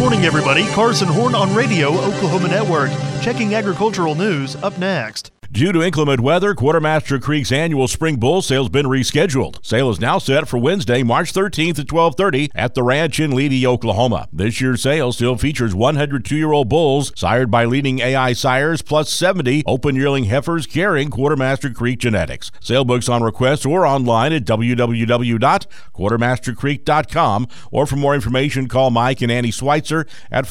morning, everybody. Carson Horn on Radio Oklahoma Network. Checking agricultural news up next. Due to inclement weather, Quartermaster Creek's annual Spring Bull Sale has been rescheduled. Sale is now set for Wednesday, March 13th at 12:30 at the ranch in Leedy, Oklahoma. This year's sale still features 102-year-old bulls sired by leading AI sires, plus 70 open yearling heifers carrying Quartermaster Creek genetics. Sale books on request or online at www.quartermastercreek.com, or for more information, call Mike and Annie Schweitzer at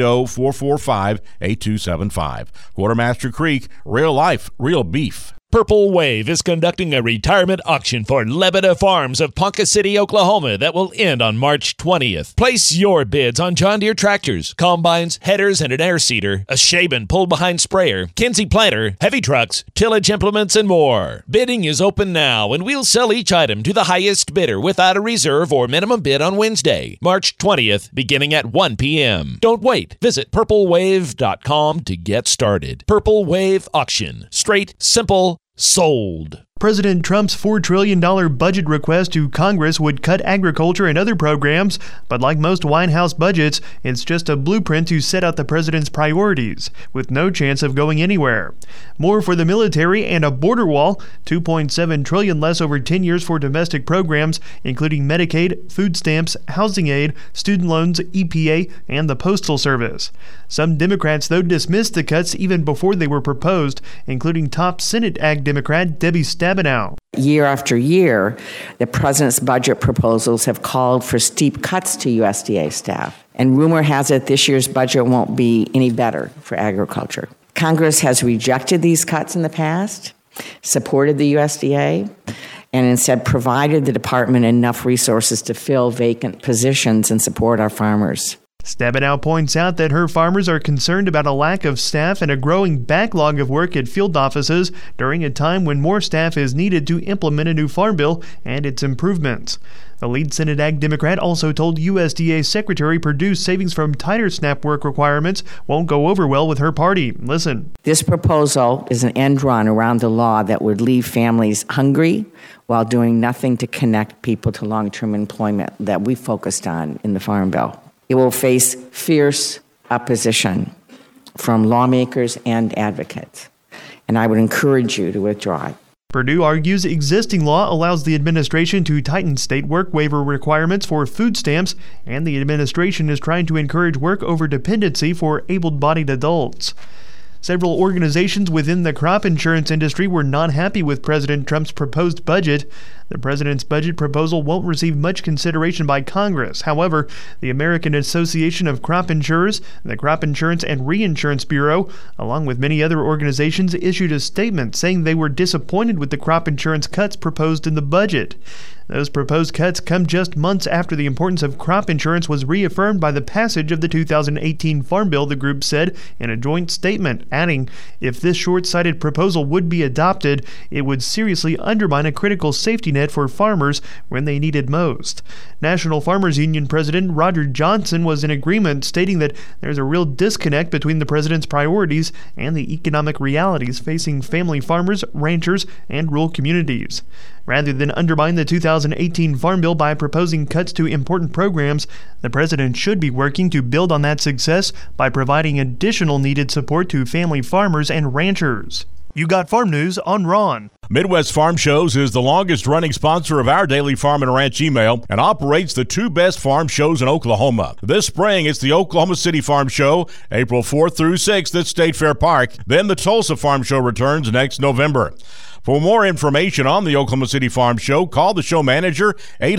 580-445-8275. Quartermaster Creek, real life, real beef. Purple Wave is conducting a retirement auction for Lebeda Farms of Ponca City, Oklahoma that will end on March 20th. Place your bids on John Deere tractors, combines, headers, and an air seeder, a Shaban pull-behind sprayer, Kinsey planter, heavy trucks, tillage implements, and more. Bidding is open now, and we'll sell each item to the highest bidder without a reserve or minimum bid on Wednesday, March 20th, beginning at 1 p.m. Don't wait. Visit purplewave.com to get started. Purple Wave Auction. Straight, simple, sold. President Trump's $4 trillion budget request to Congress would cut agriculture and other programs, but like most White House budgets, it's just a blueprint to set out the president's priorities, with no chance of going anywhere. More for the military and a border wall, $2.7 trillion less over 10 years for domestic programs, including Medicaid, food stamps, housing aid, student loans, EPA, and the Postal Service. Some Democrats, though, dismissed the cuts even before they were proposed, including top Senate Ag Democrat Debbie Stabenow. Year after year, the president's budget proposals have called for steep cuts to USDA staff. And rumor has it this year's budget won't be any better for agriculture. Congress has rejected these cuts in the past, supported the USDA, and instead provided the department enough resources to fill vacant positions and support our farmers. Stabenow points out that her farmers are concerned about a lack of staff and a growing backlog of work at field offices during a time when more staff is needed to implement a new farm bill and its improvements. The lead Senate Ag Democrat also told USDA Secretary Perdue's savings from tighter SNAP work requirements won't go over well with her party. Listen. This proposal is an end run around the law that would leave families hungry while doing nothing to connect people to long-term employment that we focused on in the Farm Bill. It will face fierce opposition from lawmakers and advocates, and I would encourage you to withdraw it. Perdue argues existing law allows the administration to tighten state work waiver requirements for food stamps, and the administration is trying to encourage work over dependency for able-bodied adults. Several organizations within the crop insurance industry were not happy with President Trump's proposed budget. The president's budget proposal won't receive much consideration by Congress. However, the American Association of Crop Insurers, the Crop Insurance and Reinsurance Bureau, along with many other organizations, issued a statement saying they were disappointed with the crop insurance cuts proposed in the budget. Those proposed cuts come just months after the importance of crop insurance was reaffirmed by the passage of the 2018 Farm Bill, the group said in a joint statement, adding, if this short-sighted proposal would be adopted, it would seriously undermine a critical safety net for farmers when they need it most. National Farmers Union President Roger Johnson was in agreement, stating that there's a real disconnect between the president's priorities and the economic realities facing family farmers, ranchers, and rural communities. Rather than undermine the 2018 Farm Bill by proposing cuts to important programs, the president should be working to build on that success by providing additional needed support to family farmers and ranchers. You got farm news on Ron. Midwest Farm Shows is the longest-running sponsor of our daily Farm and Ranch email and operates the two best farm shows in Oklahoma. This spring, it's the Oklahoma City Farm Show, April 4th through 6th at State Fair Park. Then the Tulsa Farm Show returns next November. For more information on the Oklahoma City Farm Show, call the show manager,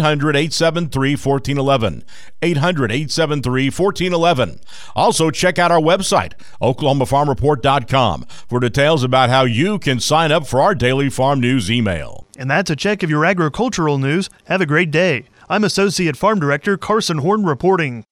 800-873-1411, 800-873-1411. Also, check out our website, oklahomafarmreport.com, for details about how you can sign up for our daily farm news email. And that's a check of your agricultural news. Have a great day. I'm Associate Farm Director Carson Horn reporting.